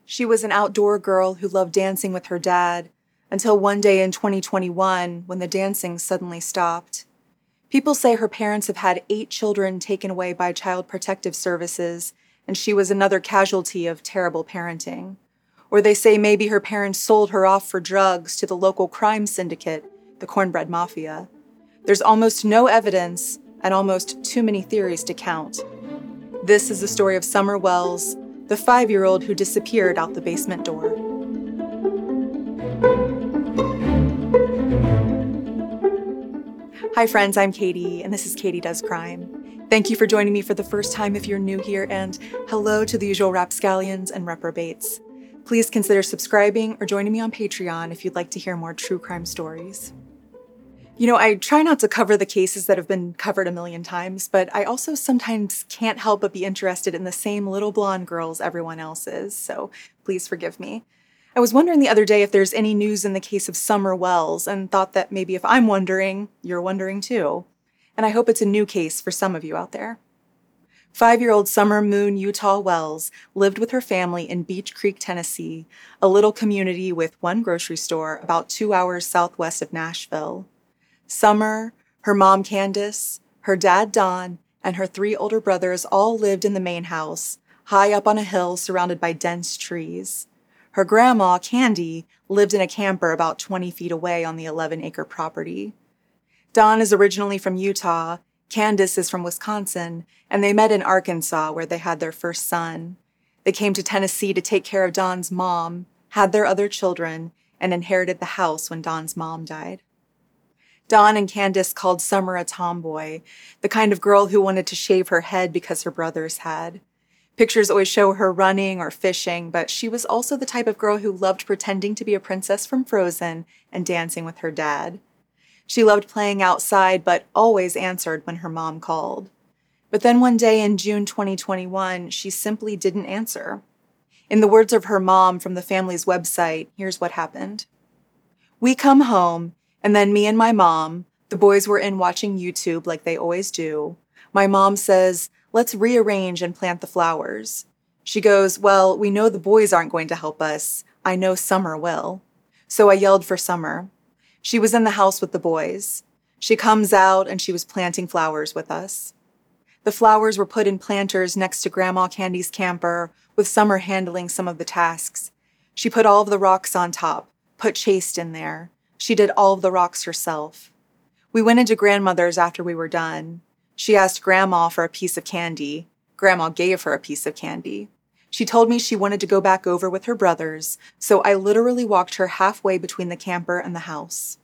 She was an outdoor girl who loved dancing with her dad, until one day in 2021 when the dancing suddenly stopped. People say her parents have had 8 children taken away by Child Protective Services, and she was another casualty of terrible parenting. Or they say maybe her parents sold her off for drugs to the local crime syndicate, the Cornbread Mafia. There's almost no evidence and almost too many theories to count. This is the story of Summer Wells, the 5-year-old who disappeared out the basement door. Hi friends, I'm Katie, and this is Katie Does Crime. Thank you for joining me for the first time if you're new here, and hello to the usual rapscallions and reprobates. Please consider subscribing or joining me on Patreon if you'd like to hear more true crime stories. You know, I try not to cover the cases that have been covered a million times, but I also sometimes can't help but be interested in the same little blonde girls everyone else is, so please forgive me. I was wondering the other day if there's any news in the case of Summer Wells, and thought that maybe if I'm wondering, you're wondering too. And I hope it's a new case for some of you out there. 5-year-old Summer Moon Utah Wells lived with her family in Beech Creek, Tennessee, a little community with one grocery store about 2 hours southwest of Nashville. Summer, her mom Candace, her dad Don, and her 3 older brothers all lived in the main house, high up on a hill surrounded by dense trees. Her grandma, Candy, lived in a camper about 20 feet away on the 11-acre property. Don is originally from Utah, Candace is from Wisconsin, and they met in Arkansas where they had their first son. They came to Tennessee to take care of Don's mom, had their other children, and inherited the house when Don's mom died. Don and Candace called Summer a tomboy, the kind of girl who wanted to shave her head because her brothers had. Pictures always show her running or fishing, but she was also the type of girl who loved pretending to be a princess from Frozen and dancing with her dad. She loved playing outside, but always answered when her mom called. But then one day in June 2021, she simply didn't answer. In the words of her mom from the family's website, here's what happened. "We come home, and then me and my mom, the boys were in watching YouTube like they always do. My mom says, 'Let's rearrange and plant the flowers.' She goes, 'Well, we know the boys aren't going to help us. I know Summer will.' So I yelled for Summer. She was in the house with the boys. She comes out and she was planting flowers with us. The flowers were put in planters next to Grandma Candy's camper, with Summer handling some of the tasks. She put all of the rocks on top, put Chaste in there. She did all of the rocks herself. We went into Grandmother's after we were done. She asked Grandma for a piece of candy. Grandma gave her a piece of candy. She told me she wanted to go back over with her brothers, so I literally walked her halfway between the camper and the house.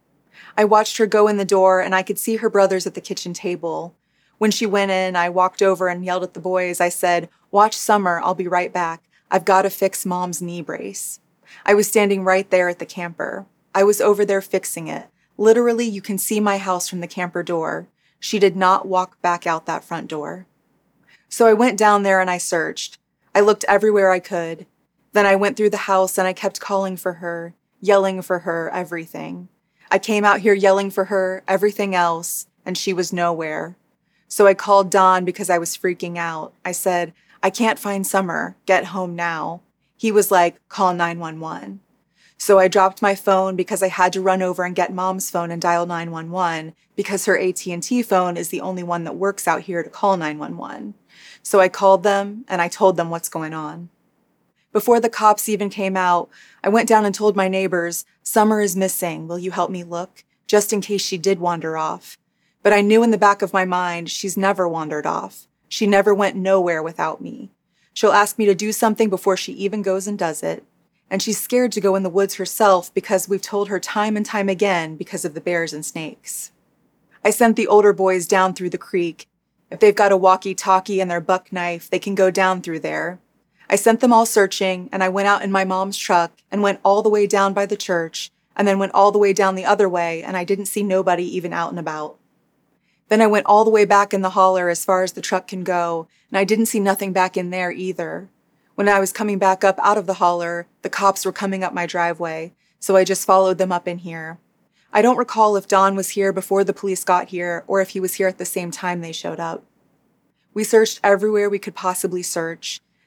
I watched her go in the door, and I could see her brothers at the kitchen table. When she went in, I walked over and yelled at the boys. I said, 'Watch Summer, I'll be right back. I've got to fix Mom's knee brace.' I was standing right there at the camper. I was over there fixing it. Literally, you can see my house from the camper door. She did not walk back out that front door. So I went down there and I searched. I looked everywhere I could. Then I went through the house and I kept calling for her, yelling for her, everything. I came out here yelling for her, everything else, and she was nowhere. So I called Don because I was freaking out. I said, 'I can't find Summer. Get home now.' He was like, 'Call 911. So I dropped my phone because I had to run over and get Mom's phone and dial 911 because her AT&T phone is the only one that works out here to call 911. So I called them and I told them what's going on. Before the cops even came out, I went down and told my neighbors, 'Summer is missing. Will you help me look?' Just in case she did wander off. But I knew in the back of my mind, she's never wandered off. She never went nowhere without me. She'll ask me to do something before she even goes and does it. And she's scared to go in the woods herself because we've told her time and time again because of the bears and snakes. I sent the older boys down through the creek. If they've got a walkie-talkie and their buck knife, they can go down through there. I sent them all searching, and I went out in my mom's truck and went all the way down by the church, and then went all the way down the other way, and I didn't see nobody even out and about. Then I went all the way back in the holler as far as the truck can go, and I didn't see nothing back in there either. When I was coming back up out of the holler, the cops were coming up my driveway, so I just followed them up in here. I don't recall if Don was here before the police got here or if he was here at the same time they showed up. We searched everywhere we could possibly search.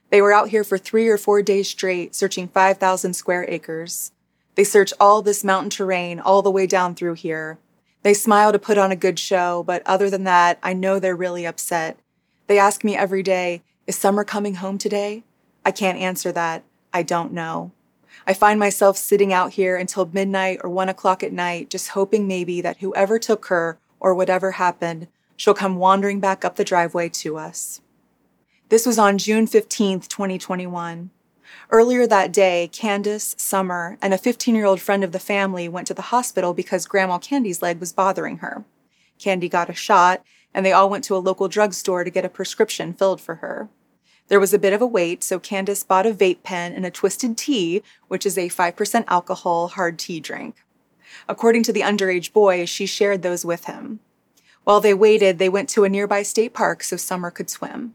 They were out here for 3 or 4 days straight, searching 5,000 square acres. They search all this mountain terrain all the way down through here. They smile to put on a good show, but other than that, I know they're really upset. They ask me every day, "Is Summer coming home today?" I can't answer that. I don't know. I find myself sitting out here until midnight or 1 o'clock at night, just hoping maybe that whoever took her, or whatever happened, she'll come wandering back up the driveway to us. This was on June 15th, 2021. Earlier that day, Candace, Summer, and a 15-year-old friend of the family went to the hospital because Grandma Candy's leg was bothering her. Candy got a shot, and they all went to a local drugstore to get a prescription filled for her. There was a bit of a wait, so Candace bought a vape pen and a Twisted Tea, which is a 5% alcohol hard tea drink. According to the underage boy, she shared those with him. While they waited, they went to a nearby state park so Summer could swim.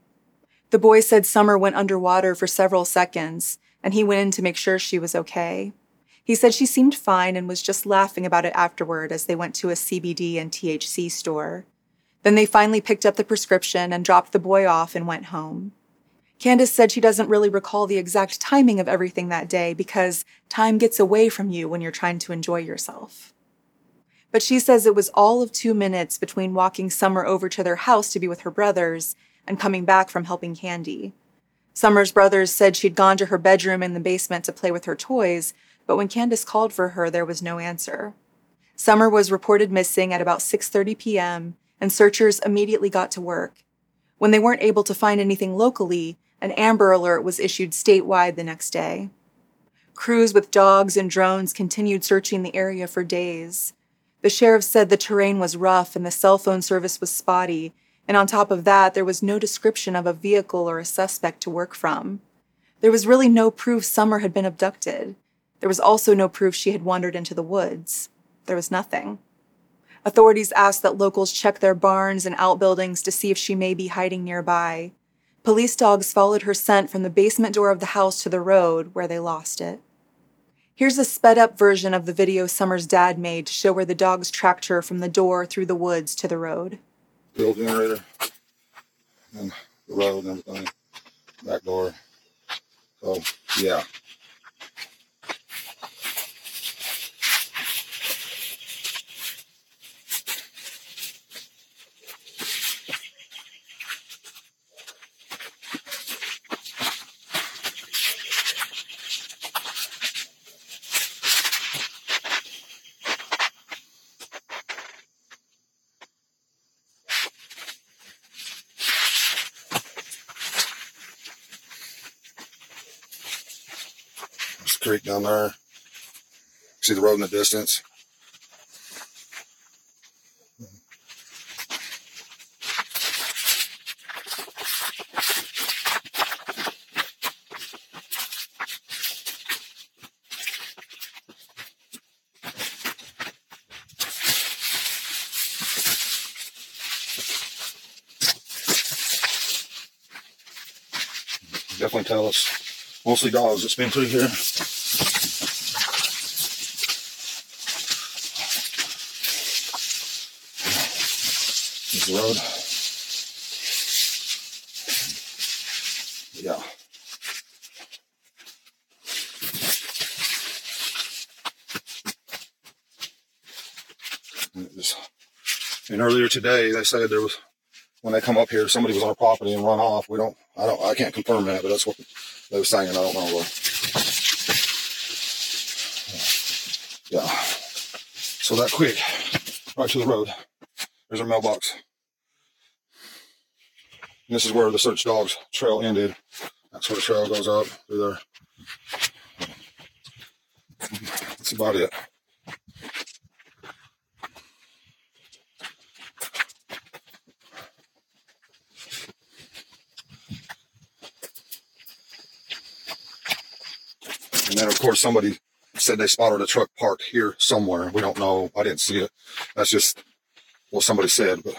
The boy said Summer went underwater for several seconds, and he went in to make sure she was okay. He said she seemed fine and was just laughing about it afterward as they went to a CBD and THC store. Then they finally picked up the prescription and dropped the boy off and went home. Candace said she doesn't really recall the exact timing of everything that day because time gets away from you when you're trying to enjoy yourself. But she says it was all of 2 minutes between walking Summer over to their house to be with her brothers and coming back from helping Candy. Summer's brothers said she'd gone to her bedroom in the basement to play with her toys, but when Candace called for her, there was no answer. Summer was reported missing at about 6:30 p.m., and searchers immediately got to work. When they weren't able to find anything locally, an Amber Alert was issued statewide the next day. Crews with dogs and drones continued searching the area for days. The sheriff said the terrain was rough and the cell phone service was spotty, and on top of that, there was no description of a vehicle or a suspect to work from. There was really no proof Summer had been abducted. There was also no proof she had wandered into the woods. There was nothing. Authorities asked that locals check their barns and outbuildings to see if she may be hiding nearby. Police dogs followed her scent from the basement door of the house to the road, where they lost it. Here's a sped-up version of the video Summer's dad made to show where the dogs tracked her from the door through the woods to the road. Fuel generator, and the road and everything, back door. So, yeah. Creek down there. See the road in the distance. Definitely tell us. Mostly dogs that's been through here. There's the road. Yeah. And earlier today, they said there was, when they come up here, somebody was on our property and run off. I can't confirm that, but that's what they were saying. I don't know. Yeah. So that quick, right to the road. There's our mailbox. And this is where the search dogs trail ended. That's where the trail goes up through there. That's about it. And then, of course, somebody said they spotted a truck parked here somewhere. We don't know. I didn't see it. That's just what somebody said. But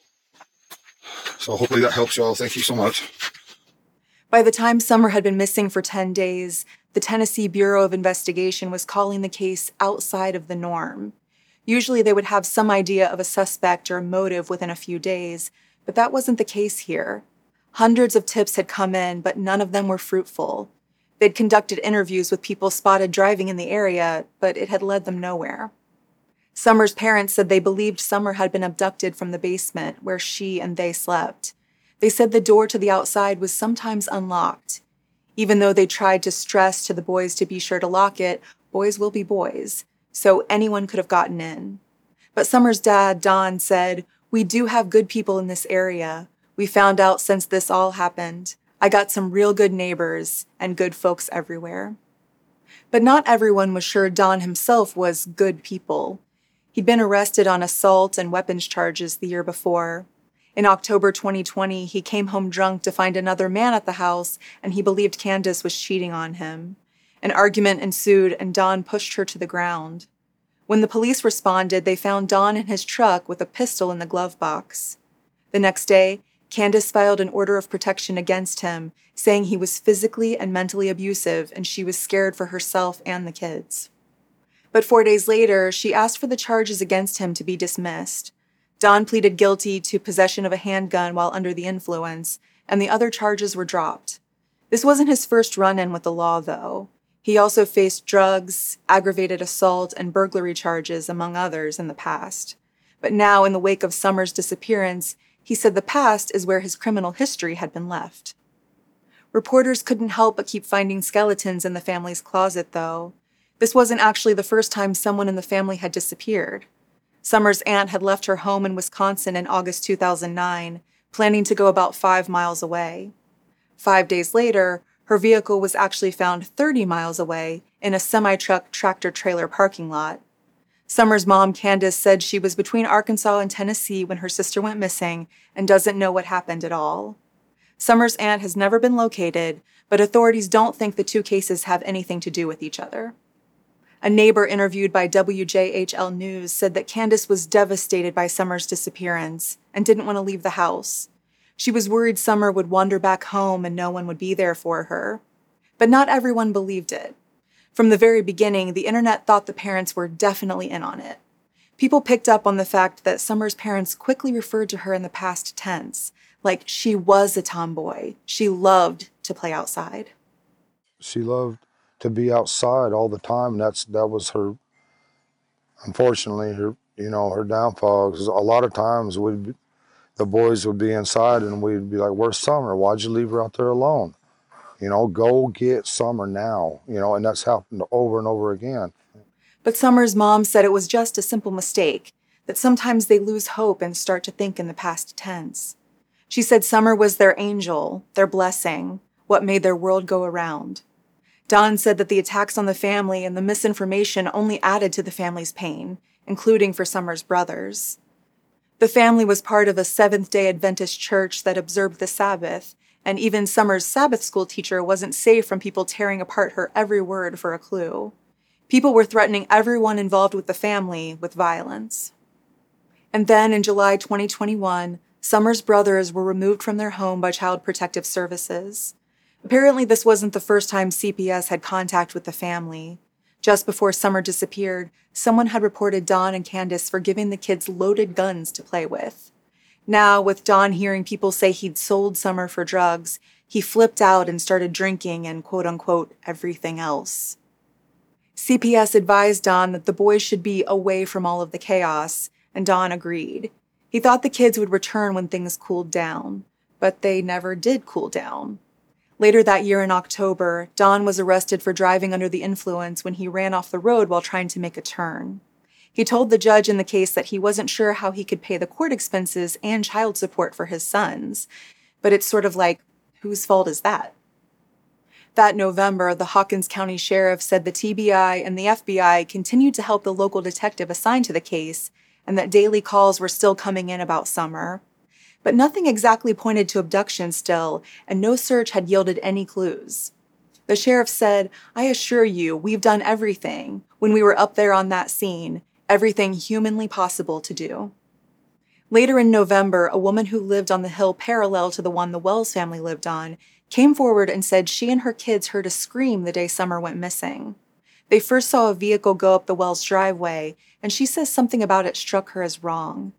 so hopefully that helps y'all. Thank you so much. By the time Summer had been missing for 10 days, the Tennessee Bureau of Investigation was calling the case outside of the norm. Usually they would have some idea of a suspect or a motive within a few days, but that wasn't the case here. Hundreds of tips had come in, but none of them were fruitful. They'd conducted interviews with people spotted driving in the area, but it had led them nowhere. Summer's parents said they believed Summer had been abducted from the basement where she and they slept. They said the door to the outside was sometimes unlocked. Even though they tried to stress to the boys to be sure to lock it, boys will be boys, so anyone could have gotten in. But Summer's dad, Don, said, "We do have good people in this area. We found out since this all happened. I got some real good neighbors and good folks everywhere." But not everyone was sure Don himself was good people. He'd been arrested on assault and weapons charges the year before. In October 2020, he came home drunk to find another man at the house, and he believed Candace was cheating on him. An argument ensued, and Don pushed her to the ground. When the police responded, they found Don in his truck with a pistol in the glove box. The next day, Candace filed an order of protection against him, saying he was physically and mentally abusive, and she was scared for herself and the kids. But 4 days later, she asked for the charges against him to be dismissed. Don pleaded guilty to possession of a handgun while under the influence, and the other charges were dropped. This wasn't his first run-in with the law, though. He also faced drugs, aggravated assault, and burglary charges, among others, in the past. But now, in the wake of Summer's disappearance, he said the past is where his criminal history had been left. Reporters couldn't help but keep finding skeletons in the family's closet, though. This wasn't actually the first time someone in the family had disappeared. Summer's aunt had left her home in Wisconsin in August 2009, planning to go about 5 miles away. 5 days later, her vehicle was actually found 30 miles away in a semi-truck tractor-trailer parking lot. Summer's mom, Candace, said she was between Arkansas and Tennessee when her sister went missing and doesn't know what happened at all. Summer's aunt has never been located, but authorities don't think the two cases have anything to do with each other. A neighbor interviewed by WJHL News said that Candace was devastated by Summer's disappearance and didn't want to leave the house. She was worried Summer would wander back home and no one would be there for her. But not everyone believed it. From the very beginning, the internet thought the parents were definitely in on it. People picked up on the fact that Summer's parents quickly referred to her in the past tense, like she was a tomboy. She loved to play outside. She loved to be outside all the time. That was her, unfortunately, her downfall. 'Cause a lot of times the boys would be inside and we'd be like, "Where's Summer? Why'd you leave her out there alone? Go get Summer now." And that's happened over and over again. But Summer's mom said it was just a simple mistake, that sometimes they lose hope and start to think in the past tense. She said Summer was their angel, their blessing, what made their world go around. Don said that the attacks on the family and the misinformation only added to the family's pain, including for Summer's brothers. The family was part of a Seventh-day Adventist church that observed the Sabbath, and even Summer's Sabbath school teacher wasn't safe from people tearing apart her every word for a clue. People were threatening everyone involved with the family with violence. And then in July 2021, Summer's brothers were removed from their home by Child Protective Services. Apparently, this wasn't the first time CPS had contact with the family. Just before Summer disappeared, someone had reported Don and Candace for giving the kids loaded guns to play with. Now, with Don hearing people say he'd sold Summer for drugs, he flipped out and started drinking and quote-unquote everything else. CPS advised Don that the boys should be away from all of the chaos, and Don agreed. He thought the kids would return when things cooled down, but they never did cool down. Later that year in October, Don was arrested for driving under the influence when he ran off the road while trying to make a turn. He told the judge in the case that he wasn't sure how he could pay the court expenses and child support for his sons. But it's sort of like, whose fault is that? That November, the Hawkins County Sheriff said the TBI and the FBI continued to help the local detective assigned to the case, and that daily calls were still coming in about Summer. But nothing exactly pointed to abduction still, and no search had yielded any clues. The sheriff said, "I assure you, we've done everything, when we were up there on that scene, everything humanly possible to do." Later in November, a woman who lived on the hill parallel to the one the Wells family lived on came forward and said she and her kids heard a scream the day Summer went missing. They first saw a vehicle go up the Wells driveway, and she says something about it struck her as wrong.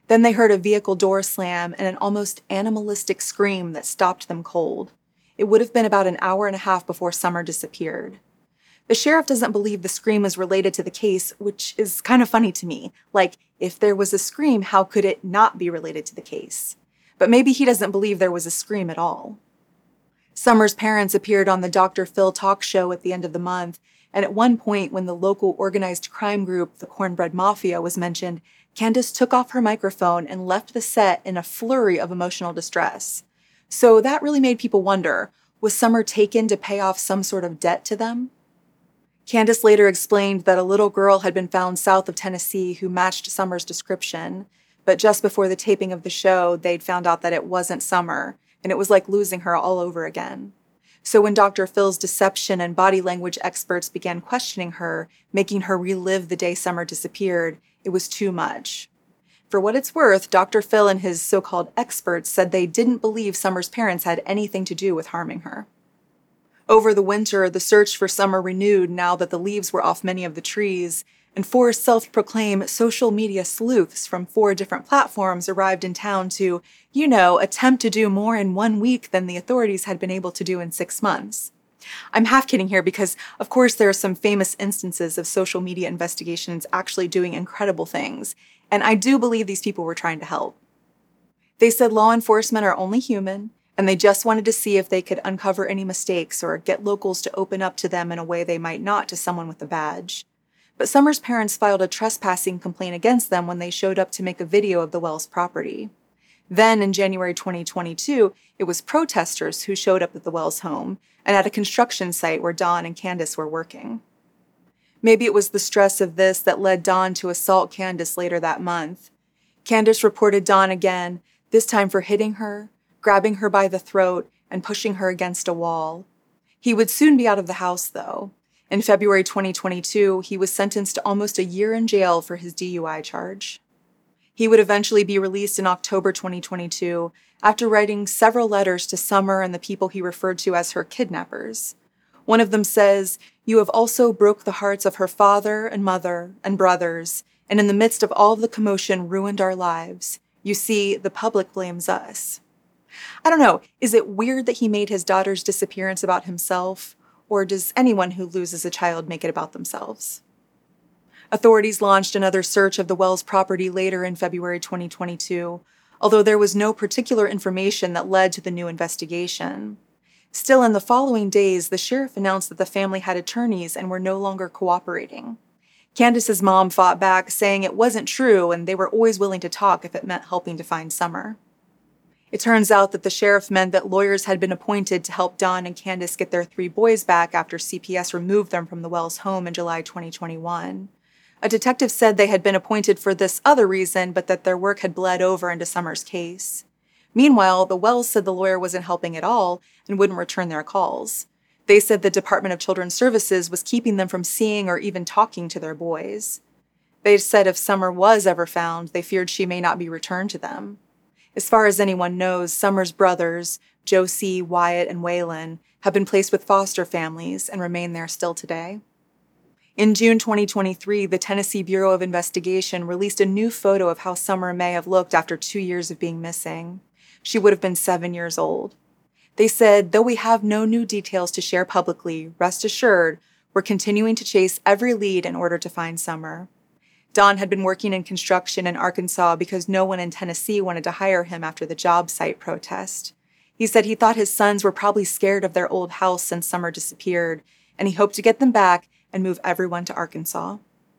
Then they heard a vehicle door slam and an almost animalistic scream that stopped them cold. It would have been about an hour and a half before Summer disappeared. The sheriff doesn't believe the scream is related to the case, which is kind of funny to me. Like, if there was a scream, how could it not be related to the case? But maybe he doesn't believe there was a scream at all. Summer's parents appeared on the Dr. Phil talk show at the end of the month, and at one point when the local organized crime group, the Cornbread Mafia, was mentioned, Candace took off her microphone and left the set in a flurry of emotional distress. So that really made people wonder, was Summer taken to pay off some sort of debt to them? Candace later explained that a little girl had been found south of Tennessee who matched Summer's description, but just before the taping of the show, they'd found out that it wasn't Summer, and it was like losing her all over again. So when Dr. Phil's deception and body language experts began questioning her, making her relive the day Summer disappeared, it was too much. For what it's worth, Dr. Phil and his so-called experts said they didn't believe Summer's parents had anything to do with harming her. Over the winter, the search for Summer renewed now that the leaves were off many of the trees, and 4 self-proclaimed social media sleuths from 4 different platforms arrived in town to, attempt to do more in 1 week than the authorities had been able to do in 6 months. I'm half kidding here because, of course, there are some famous instances of social media investigations actually doing incredible things, and I do believe these people were trying to help. They said law enforcement are only human, and they just wanted to see if they could uncover any mistakes or get locals to open up to them in a way they might not to someone with a badge. But Summer's parents filed a trespassing complaint against them when they showed up to make a video of the Wells property. Then, in January 2022, it was protesters who showed up at the Wells home and at a construction site where Dawn and Candace were working. Maybe it was the stress of this that led Dawn to assault Candace later that month. Candace reported Dawn again, this time for hitting her, grabbing her by the throat, and pushing her against a wall. He would soon be out of the house, though. In February 2022, he was sentenced to almost a year in jail for his DUI charge. He would eventually be released in October 2022 after writing several letters to Summer and the people he referred to as her kidnappers. One of them says, "You have also broke the hearts of her father and mother and brothers, and in the midst of all the commotion ruined our lives. You see, the public blames us." I don't know, is it weird that he made his daughter's disappearance about himself? Or does anyone who loses a child make it about themselves? Authorities launched another search of the Wells property later in February 2022, although there was no particular information that led to the new investigation. Still, in the following days, the sheriff announced that the family had attorneys and were no longer cooperating. Candace's mom fought back, saying it wasn't true and they were always willing to talk if it meant helping to find Summer. It turns out that the sheriff meant that lawyers had been appointed to help Dawn and Candace get their 3 boys back after CPS removed them from the Wells home in July 2021. A detective said they had been appointed for this other reason, but that their work had bled over into Summer's case. Meanwhile, the Wells said the lawyer wasn't helping at all and wouldn't return their calls. They said the Department of Children's Services was keeping them from seeing or even talking to their boys. They said if Summer was ever found, they feared she may not be returned to them. As far as anyone knows, Summer's brothers, Josie, Wyatt, and Waylon, have been placed with foster families and remain there still today. In June 2023, the Tennessee Bureau of Investigation released a new photo of how Summer may have looked after 2 years of being missing. She would have been 7 years old. They said, "Though we have no new details to share publicly, rest assured, we're continuing to chase every lead in order to find Summer." Don had been working in construction in Arkansas because no one in Tennessee wanted to hire him after the job site protest. He said he thought his sons were probably scared of their old house since Summer disappeared, and he hoped to get them back and move everyone to Arkansas.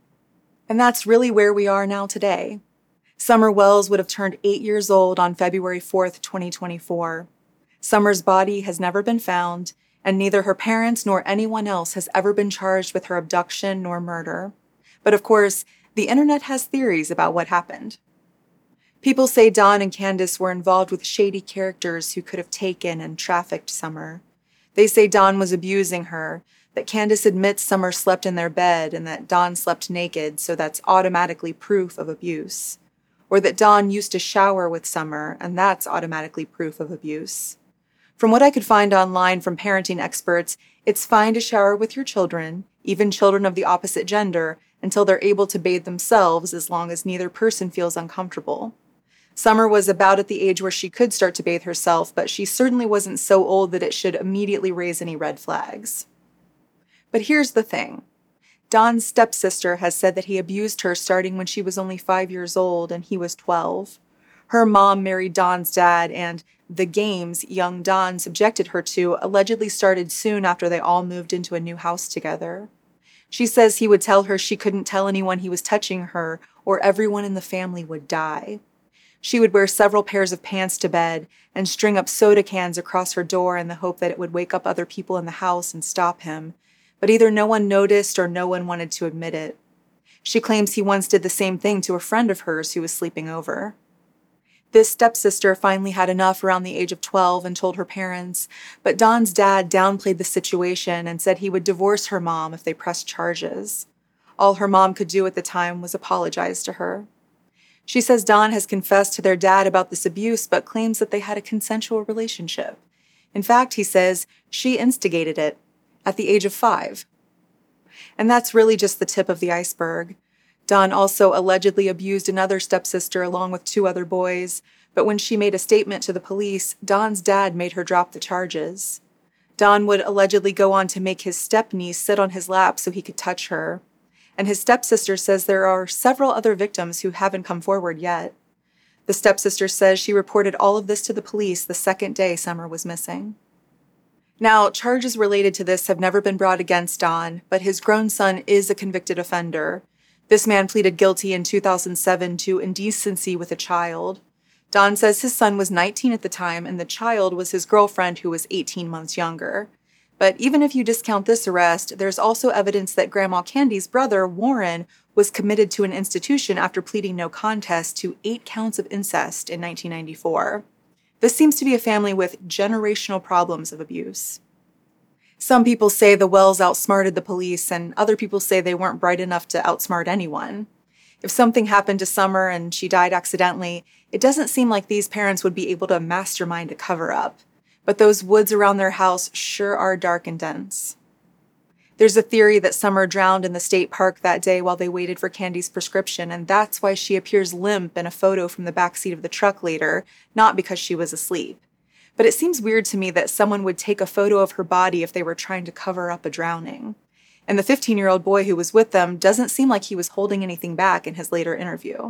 And that's really where we are now today. Summer Wells would have turned 8 years old on February 4th, 2024. Summer's body has never been found, and neither her parents nor anyone else has ever been charged with her abduction nor murder. But of course, the internet has theories about what happened. People say Dawn and Candace were involved with shady characters who could have taken and trafficked Summer. They say Dawn was abusing her, that Candace admits Summer slept in their bed and that Dawn slept naked, so that's automatically proof of abuse. Or that Dawn used to shower with Summer, and that's automatically proof of abuse. From what I could find online from parenting experts, it's fine to shower with your children, even children of the opposite gender, until they're able to bathe themselves as long as neither person feels uncomfortable. Summer was about at the age where she could start to bathe herself, but she certainly wasn't so old that it should immediately raise any red flags. But here's the thing. Don's stepsister has said that he abused her starting when she was only 5 years old and he was 12. Her mom married Don's dad, and the games young Don subjected her to allegedly started soon after they all moved into a new house together. She says he would tell her she couldn't tell anyone he was touching her, or everyone in the family would die. She would wear several pairs of pants to bed and string up soda cans across her door in the hope that it would wake up other people in the house and stop him, but either no one noticed or no one wanted to admit it. She claims he once did the same thing to a friend of hers who was sleeping over. This stepsister finally had enough around the age of 12 and told her parents, but Don's dad downplayed the situation and said he would divorce her mom if they pressed charges. All her mom could do at the time was apologize to her. She says Don has confessed to their dad about this abuse, but claims that they had a consensual relationship. In fact, he says she instigated it at the age of 5. And that's really just the tip of the iceberg. Don also allegedly abused another stepsister along with 2 other boys, but when she made a statement to the police, Don's dad made her drop the charges. Don would allegedly go on to make his stepniece sit on his lap so he could touch her. And his stepsister says there are several other victims who haven't come forward yet. The stepsister says she reported all of this to the police the second day Summer was missing. Now, charges related to this have never been brought against Don, but his grown son is a convicted offender. This man pleaded guilty in 2007 to indecency with a child. Don says his son was 19 at the time, and the child was his girlfriend who was 18 months younger. But even if you discount this arrest, there's also evidence that Grandma Candy's brother, Warren, was committed to an institution after pleading no contest to 8 counts of incest in 1994. This seems to be a family with generational problems of abuse. Some people say the Wells outsmarted the police, and other people say they weren't bright enough to outsmart anyone. If something happened to Summer and she died accidentally, it doesn't seem like these parents would be able to mastermind a cover-up. But those woods around their house sure are dark and dense. There's a theory that Summer drowned in the state park that day while they waited for Candy's prescription, and that's why she appears limp in a photo from the backseat of the truck later, not because she was asleep. But it seems weird to me that someone would take a photo of her body if they were trying to cover up a drowning. And the 15-year-old boy who was with them doesn't seem like he was holding anything back in his later interview.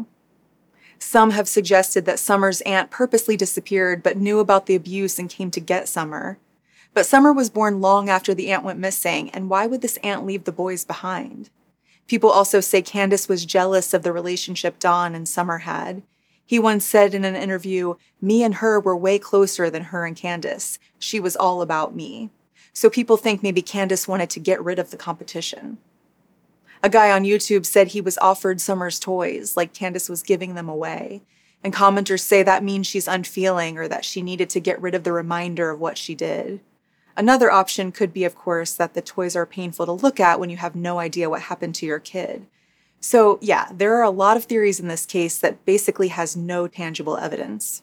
Some have suggested that Summer's aunt purposely disappeared but knew about the abuse and came to get Summer. But Summer was born long after the aunt went missing, and why would this aunt leave the boys behind? People also say Candace was jealous of the relationship Don and Summer had. He once said in an interview, "Me and her were way closer than her and Candace. She was all about me." So people think maybe Candace wanted to get rid of the competition. A guy on YouTube said he was offered Summer's toys, like Candace was giving them away. And commenters say that means she's unfeeling or that she needed to get rid of the reminder of what she did. Another option could be, of course, that the toys are painful to look at when you have no idea what happened to your kid. So, yeah, there are a lot of theories in this case that basically has no tangible evidence.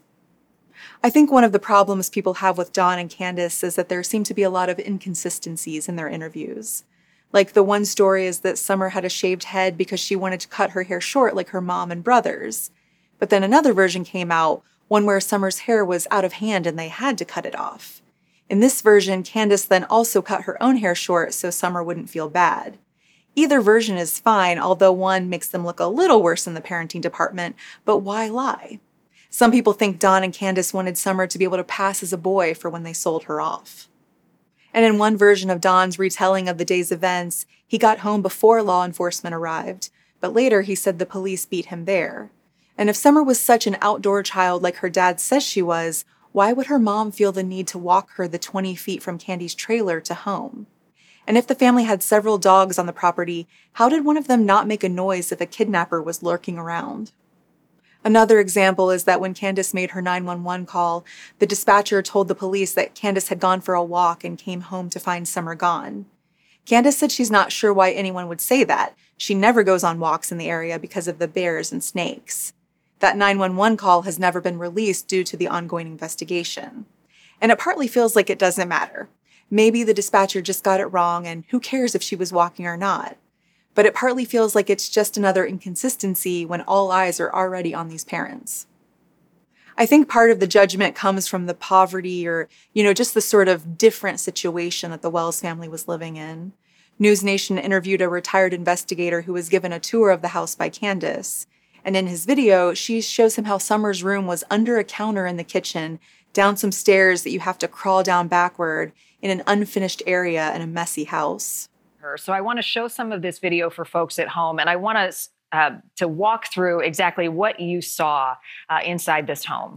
I think one of the problems people have with Don and Candace is that there seem to be a lot of inconsistencies in their interviews. Like the one story is that Summer had a shaved head because she wanted to cut her hair short like her mom and brothers. But then another version came out, one where Summer's hair was out of hand and they had to cut it off. In this version, Candace then also cut her own hair short so Summer wouldn't feel bad. Either version is fine, although one makes them look a little worse in the parenting department, but why lie? Some people think Don and Candace wanted Summer to be able to pass as a boy for when they sold her off. And in one version of Don's retelling of the day's events, he got home before law enforcement arrived, but later he said the police beat him there. And if Summer was such an outdoor child like her dad says she was, why would her mom feel the need to walk her the 20 feet from Candy's trailer to home? And if the family had several dogs on the property, how did one of them not make a noise if a kidnapper was lurking around? Another example is that when Candace made her 911 call, the dispatcher told the police that Candace had gone for a walk and came home to find Summer gone. Candace said she's not sure why anyone would say that. She never goes on walks in the area because of the bears and snakes. That 911 call has never been released due to the ongoing investigation. And it partly feels like it doesn't matter. Maybe the dispatcher just got it wrong, and who cares if she was walking or not? But it partly feels like it's just another inconsistency when all eyes are already on these parents. I think part of the judgment comes from the poverty or, just the sort of different situation that the Wells family was living in. News Nation interviewed a retired investigator who was given a tour of the house by Candace. And in his video, she shows him how Summer's room was under a counter in the kitchen, down some stairs that you have to crawl down backward in an unfinished area in a messy house. So I want to show some of this video for folks at home, and I want us to walk through exactly what you saw inside this home.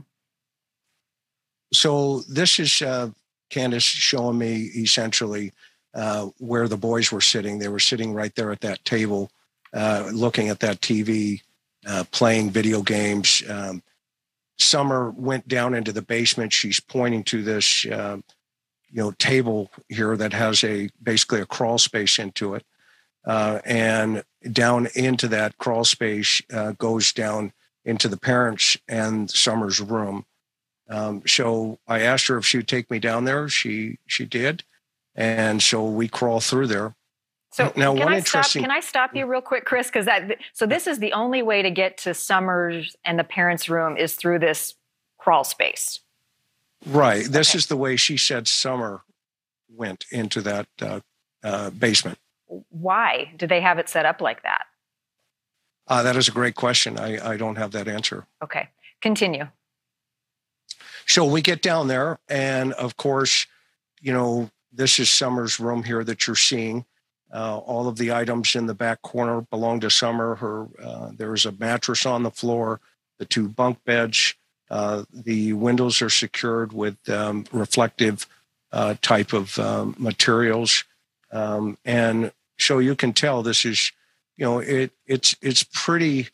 So this is Candace showing me essentially where the boys were sitting. They were sitting right there at that table, looking at that TV, playing video games. Summer went down into the basement. She's pointing to this, table here that has basically a crawl space into it. And down into that crawl space goes down into the parents' and Summer's room. So I asked her if she would take me down there. She did. And so we crawl through there. So now, can I stop you real quick, Chris? Because this is the only way to get to Summer's and the parents' room is through this crawl space. Right. This is the way she said Summer went into that basement. Why do they have it set up like that? That is a great question. I don't have that answer. Okay. Continue. So we get down there, and of course, this is Summer's room here that you're seeing. All of the items in the back corner belong to Summer. There's a mattress on the floor, the 2 bunk beds. The windows are secured with reflective type of materials. And so you can tell this is, it's pretty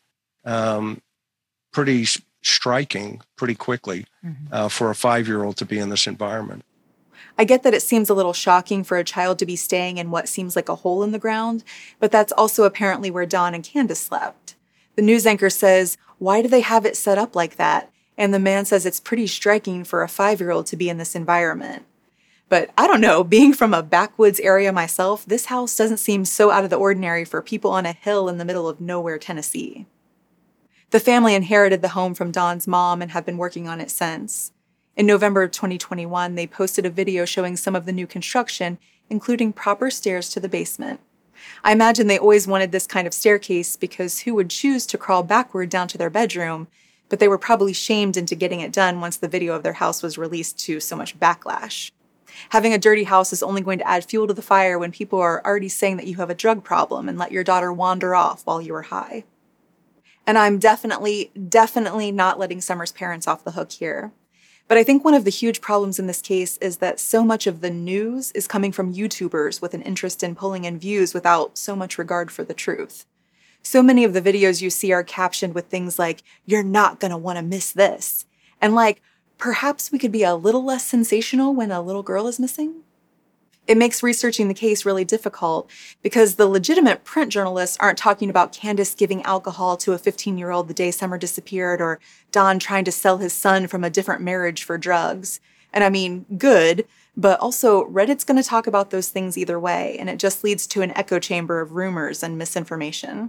striking pretty quickly for a 5-year-old to be in this environment. I get that it seems a little shocking for a child to be staying in what seems like a hole in the ground, but that's also apparently where Don and Candace slept. The news anchor says, "Why do they have it set up like that?" And the man says it's pretty striking for a 5-year-old to be in this environment. But I don't know, being from a backwoods area myself, this house doesn't seem so out of the ordinary for people on a hill in the middle of nowhere, Tennessee. The family inherited the home from Don's mom and have been working on it since. In November of 2021, they posted a video showing some of the new construction, including proper stairs to the basement. I imagine they always wanted this kind of staircase because who would choose to crawl backward down to their bedroom? But they were probably shamed into getting it done once the video of their house was released to so much backlash. Having a dirty house is only going to add fuel to the fire when people are already saying that you have a drug problem and let your daughter wander off while you are high. And I'm definitely not letting Summer's parents off the hook here. But I think one of the huge problems in this case is that so much of the news is coming from YouTubers with an interest in pulling in views without so much regard for the truth. So many of the videos you see are captioned with things like, "You're not gonna want to miss this." And perhaps we could be a little less sensational when a little girl is missing? It makes researching the case really difficult because the legitimate print journalists aren't talking about Candace giving alcohol to a 15-year-old the day Summer disappeared or Don trying to sell his son from a different marriage for drugs. And I mean, good, but also Reddit's going to talk about those things either way, and it just leads to an echo chamber of rumors and misinformation.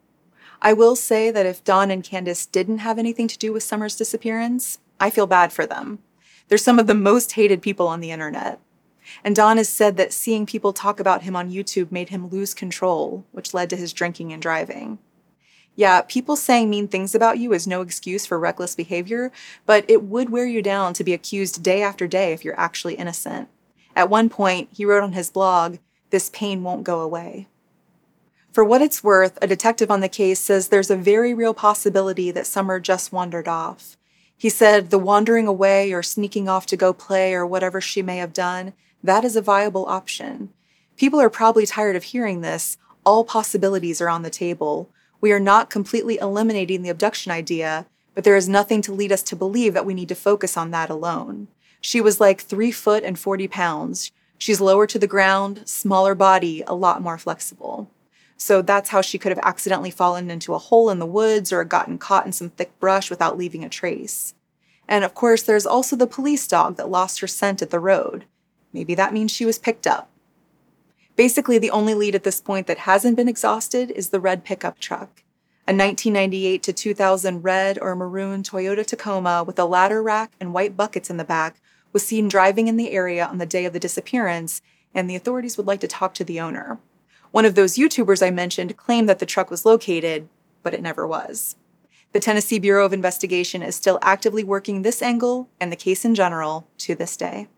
I will say that if Don and Candace didn't have anything to do with Summer's disappearance, I feel bad for them. They're some of the most hated people on the internet. And Don has said that seeing people talk about him on YouTube made him lose control, which led to his drinking and driving. Yeah, people saying mean things about you is no excuse for reckless behavior, but it would wear you down to be accused day after day if you're actually innocent. At one point, he wrote on his blog, "This pain won't go away." For what it's worth, a detective on the case says there's a very real possibility that Summer just wandered off. He said the wandering away or sneaking off to go play or whatever she may have done, that is a viable option. People are probably tired of hearing this. All possibilities are on the table. We are not completely eliminating the abduction idea, but there is nothing to lead us to believe that we need to focus on that alone. She was 3 foot and 40 pounds. She's lower to the ground, smaller body, a lot more flexible. So that's how she could have accidentally fallen into a hole in the woods or gotten caught in some thick brush without leaving a trace. And of course, there's also the police dog that lost her scent at the road. Maybe that means she was picked up. Basically, the only lead at this point that hasn't been exhausted is the red pickup truck. A 1998 to 2000 red or maroon Toyota Tacoma with a ladder rack and white buckets in the back was seen driving in the area on the day of the disappearance, and the authorities would like to talk to the owner. One of those YouTubers I mentioned claimed that the truck was located, but it never was. The Tennessee Bureau of Investigation is still actively working this angle and the case in general to this day.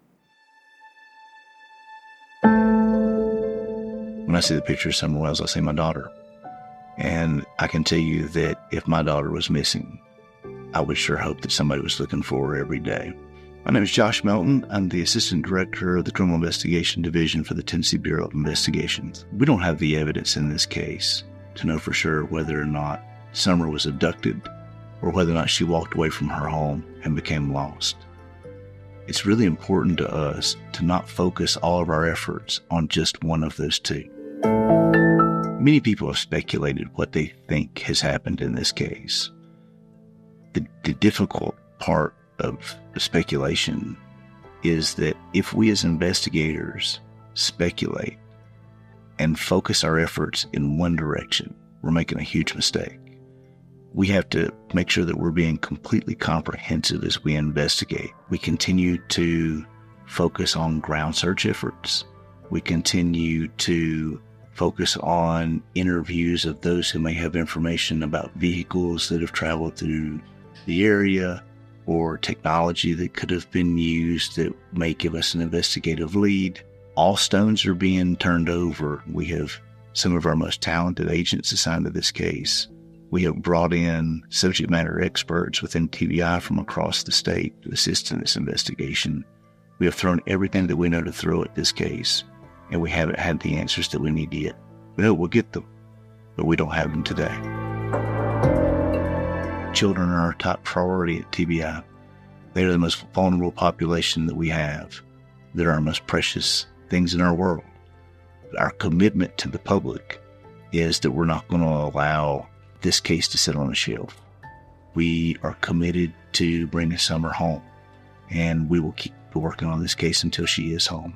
When I see the picture of Summer Wells, I see my daughter. And I can tell you that if my daughter was missing, I would sure hope that somebody was looking for her every day. My name is Josh Melton. I'm the Assistant Director of the Criminal Investigation Division for the Tennessee Bureau of Investigations. We don't have the evidence in this case to know for sure whether or not Summer was abducted or whether or not she walked away from her home and became lost. It's really important to us to not focus all of our efforts on just one of those two. Many people have speculated what they think has happened in this case. The difficult part of the speculation is that if we as investigators speculate and focus our efforts in one direction, we're making a huge mistake. We have to make sure that we're being completely comprehensive as we investigate. We continue to focus on ground search efforts. We continue to focus on interviews of those who may have information about vehicles that have traveled through the area or technology that could have been used that may give us an investigative lead. All stones are being turned over. We have some of our most talented agents assigned to this case. We have brought in subject matter experts within TBI from across the state to assist in this investigation. We have thrown everything that we know to throw at this case, and we haven't had the answers that we need yet. We know we'll get them, but we don't have them today. Children are our top priority at TBI. They are the most vulnerable population that we have. They're our most precious things in our world. Our commitment to the public is that we're not going to allow this case to sit on a shelf. We are committed to bringing Summer home, and we will keep working on this case until she is home.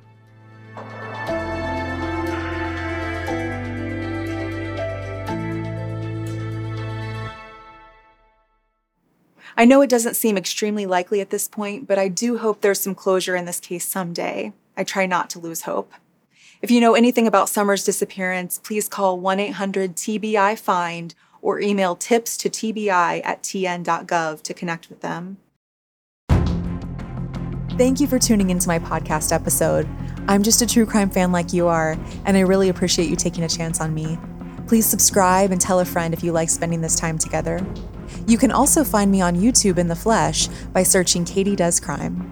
I know it doesn't seem extremely likely at this point, but I do hope there's some closure in this case someday. I try not to lose hope. If you know anything about Summer's disappearance, please call 1-800-TBI-FIND or email tips to tbi@tn.gov to connect with them. Thank you for tuning into my podcast episode. I'm just a true crime fan like you are, and I really appreciate you taking a chance on me. Please subscribe and tell a friend if you like spending this time together. You can also find me on YouTube in the flesh by searching Katie Does Crime.